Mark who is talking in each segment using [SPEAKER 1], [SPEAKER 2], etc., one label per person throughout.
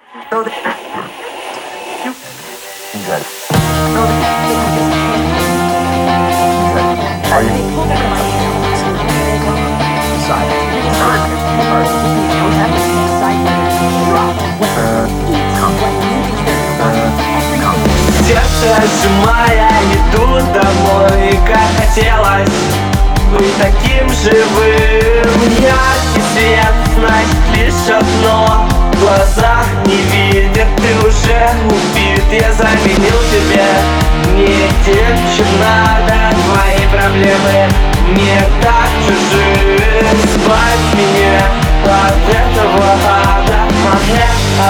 [SPEAKER 1] Сердце сжимая, иду домой, как хотелось быть таким живым. Яркий свет, значит лишь одно: в глазах не видят, ты уже убит. Я заменил тебе не тем, чем надо. Твои проблемы мне так чужие. Избавь меня от этого ада, моя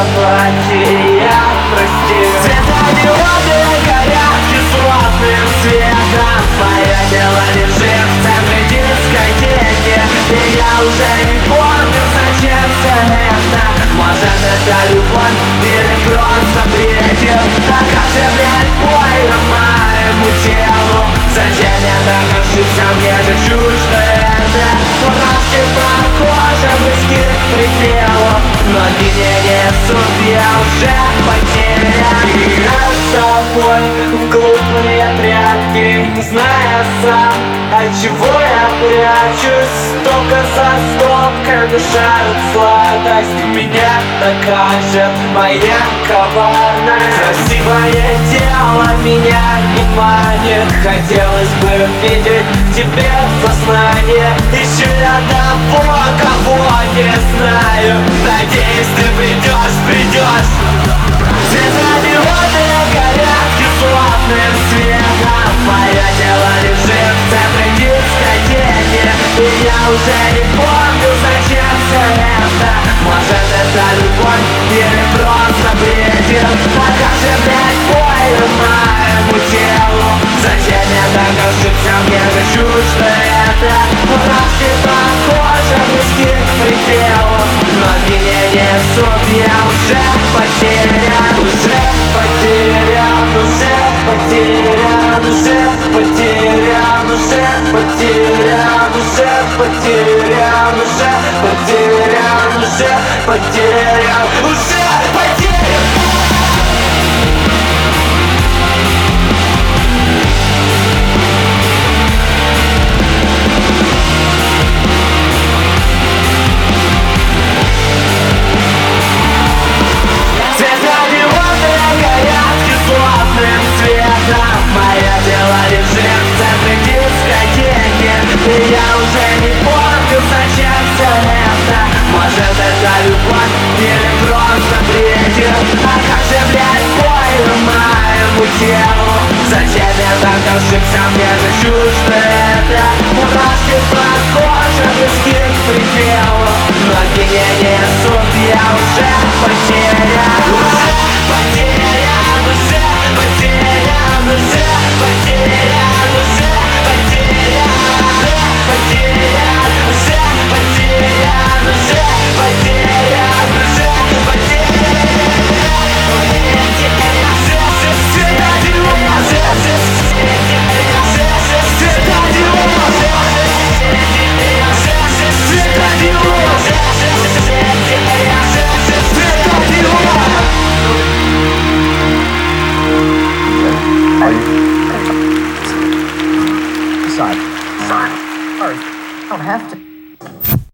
[SPEAKER 1] апатия, прости. Светодиоды горят кислотным светом. Мое тело лежит в центре дискотеки, и я уже не помню, зачем все это. Может, это любовь или просто бредил? А как же, блядь, больно моему телу? Зачем я так ошибся, мне же чуждо это. Мурашки по коже, близки к пределу, но меня не суд, я уже потерян. И я с собой в глупые прятки, не зная сам, от чего я прячусь. Только за стопкой мешают сладость. Меня докажет моя коварность. Красивое тело меня не манит. Хотелось бы видеть в тебе сознание. Ищу я того, кого не знаю. Надеюсь, ты придешь. Светодиоды горят кислотным светом. Мое тело лежит в центре дискотеки, и я уже не помню, зачем все это. Может, это любовь или просто бредил? А как же, блядь, больно моему телу? Зачем я так ошибся, мне же чуждо это. Мурашки по коже, близки к пределу, но меня не суд, я уже потерян. Уже потерян, уже потерян, уже потерян, уже потерян, уже потерян, уже потерян, уже потерян, уже потерян. Мое тело лежит в центре дискотеки, и я уже не помню, зачем все это. Может, это любовь или просто бредил? А как же, блядь, больно моему телу? Зачем я так ошибся, мне же чуждо это. Мурашки по коже, близки к пределу, но меня не суд, я уже